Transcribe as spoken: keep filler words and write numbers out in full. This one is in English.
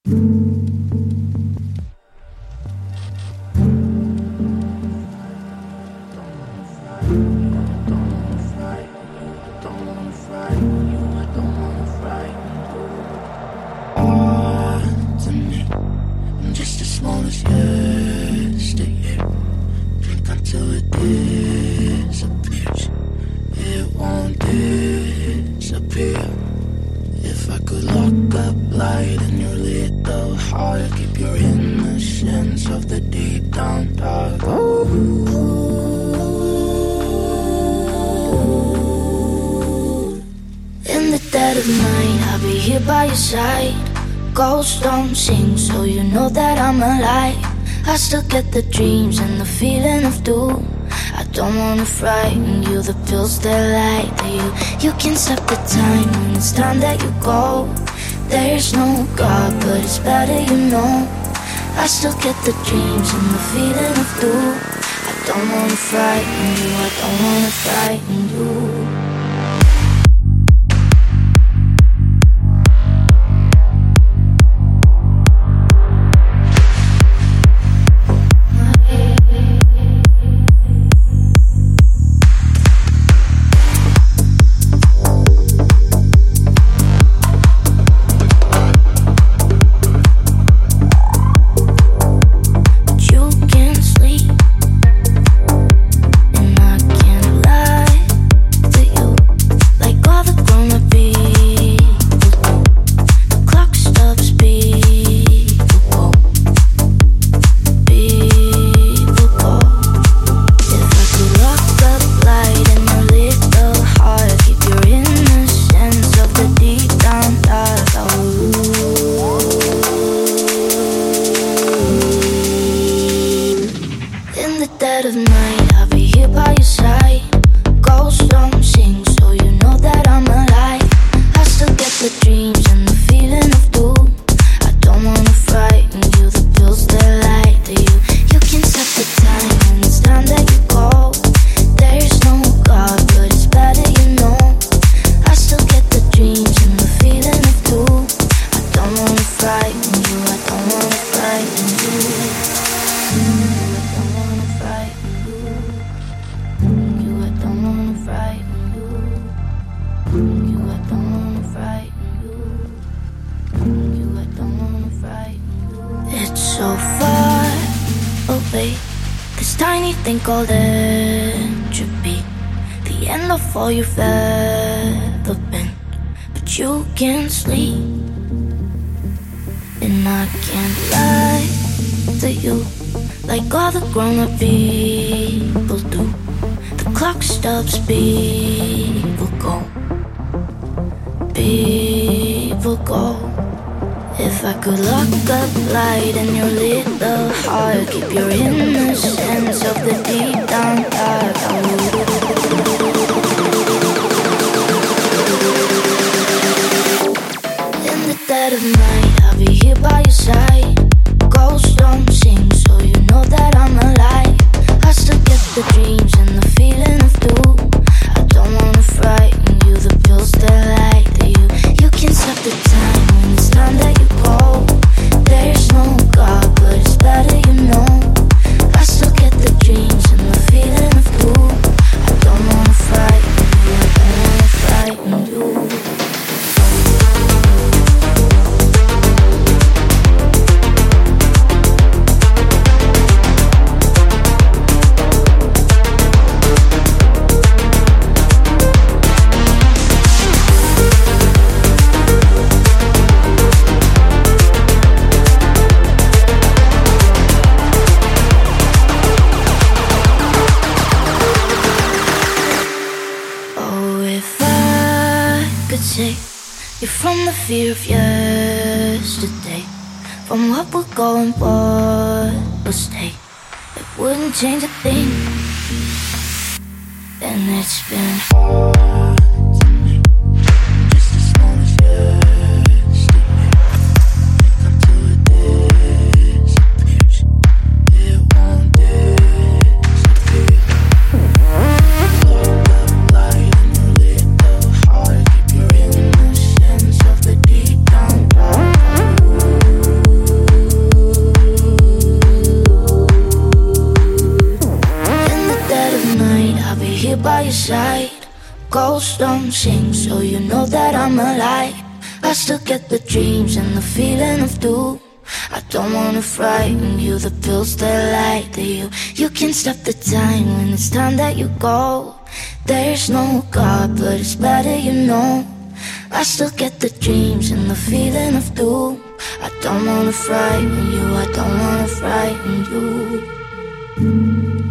Ghosts don't sing, so you know that I'm alive. I still get the dreams and the feeling of doom. I don't wanna frighten you, the pills that lie to you. You can stop the time when it's time that you go. There's no God, but it's better you know. I still get the dreams and the feeling of doom. I don't wanna frighten you, I don't wanna frighten you. Called entropy, the end of all you've ever been. But you can't sleep, and I can't lie to you like all the grown-up people do. The clock stops, people go, people go. If I could lock up light in your little heart, keep your innocence of the deep down dark, I would. In the dead of night, I'll be here by your side. Ghosts don't sing, so you know that I'm alive. I still get the dreams and the feeling of doom. I don't wanna frighten you, the pills that lie to you. You can stop the time when it's time that you go. There's no God, but it's better you know. I still get the dreams and the feeling of doom. I don't wanna frighten you, I don't wanna frighten you. You're from the fear of yesterday, from what will go and what will stay. It wouldn't change a thing, and it's been hard to me, just as long as yesterday. Until it disappears, it won't disappear. Lock up light in your little heart, keep your innocence of the deep down dark. Ghosts don't sing, so you know that I'm alive. I still get the dreams and the feeling of doom. I don't wanna frighten you, the pills that lie to you. You can stop the time when it's time that you go. There's no God, but it's better you know. I still get the dreams and the feeling of doom. I don't wanna frighten you, I don't wanna frighten you.